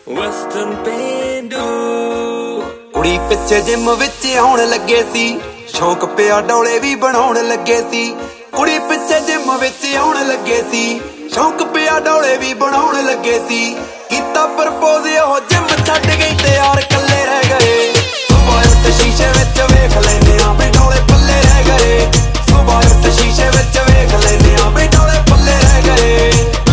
ਵਸਤਨ ਪੇਂਡੂ ਕੁੜੀ ਪਿੱਛੇ ਜਿਮ ਵਿੱਚ ਆਉਣ ਲੱਗੇ ਸੀ, ਸ਼ੌਕ ਪਿਆ ਡੋਲੇ ਵੀ ਬਣਾਉਣ ਲੱਗੇ ਸੀ। ਕੁੜੀ ਪਿੱਛੇ ਜਿਮ ਵਿੱਚ ਆਉਣ ਲੱਗੇ ਸੀ, ਸ਼ੌਕ ਪਿਆ ਡੋਲੇ ਵੀ ਬਣਾਉਣ ਲੱਗੇ ਸੀ। ਕੀਤਾ ਪ੍ਰਪੋਜ਼ ਉਹ ਜਿਮ ਛੱਡ ਗਈ ਤੇ ਯਾਰ ਕੱਲੇ ਰਹਿ ਗਏ। ਸੁਬਾਹ ਉੱਠ ਸ਼ੀਸ਼ੇ ਵਿੱਚ ਵੇਖ ਲੈਨੇ ਆ ਵੀ ਡੋਲੇ ਪੱਲੇ ਰਹਿ ਗਏ। ਸੁਬਾਹ ਉੱਠ ਸ਼ੀਸ਼ੇ ਵਿੱਚ ਵੇਖ ਲੈਨੇ ਆ ਵੀ ਡੋਲੇ ਪੱਲੇ ਰਹਿ ਗਏ।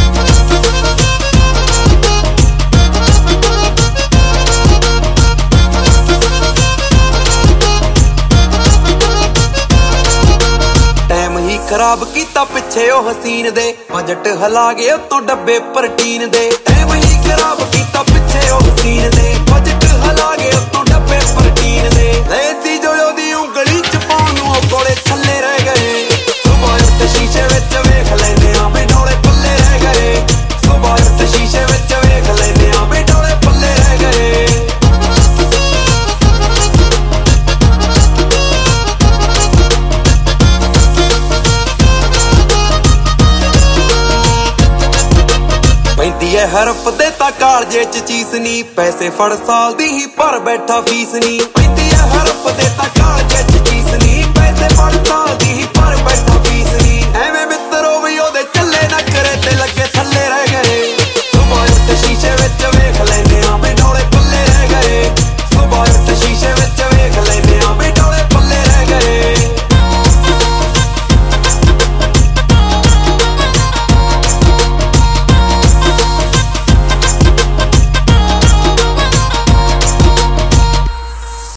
ਖਰਾਬ ਕੀਤਾ ਪਿੱਛੇ ਉਹ ਹਸੀਨ ਦੇ, ਬਜਟ ਹਿਲਾ ਗਏ ਉਤੋਂ ਡੱਬੇ ਪ੍ਰੋਟੀਨ ਦੇ। ਟਾਈਮ ਹੀ ਖਰਾਬ ਕੀਤਾ ਪਿੱਛੇ ਉਹ ਹਸੀਨ ਦੇ, ਬਜਟ ਹਿਲਾ ਗਏ ਉਤੋਂ ਡੱਬੇ ਪ੍ਰੋਟੀਨ ਦੇ। ਲੈ ਸੀ ਜੋ ਉਹਦੀ ਉਂਗਲੀ ਚ ਪਾਉਣ ਨੂੰ ਉਹ ਕੋਲੇ ਥੱਲੇ ਰਹਿ ਗਏ। ਸੁਬਾਹ ਉੱਠ ਸ਼ੀਸ਼ੇ ਵਿੱਚ ਵੇਖ ਲੈਨੇ ਆ ਵੀ ਡੋਲੇ ਪੱਲੇ ਰਹਿ ਗਏ। ਸੁਬਾਹ ਉੱਠ ਸ਼ੀਸ਼ੇ ਵਿੱਚ ਵੇਖ ਲੈਨੇ ਆ ਵੀ ਡੋਲੇ ਪੱਲੇ ਰਹਿ ਗਏ। ਪੈਂਦੀ ਐ ਹਰਫ ਦੇ ਤਾਂ ਕਾਲਜੇ ਚ ਚੀਸ ਨੀ, ਪੈਸੇ ਫੜ ਸਾਲ ਦੀ ਹੀ ਭਰ ਬੈਠਾ ਫੀਸ ਨੀ। ਪੈਂਦੀ ਐ ਹਰਫ ਦੇ ਤਾਂ ਕਾਲਜੇ ਚ ਚੀਸ ਨੀ, ਪੈਸੇ ਫੜ ਸਾਲ ਦੀ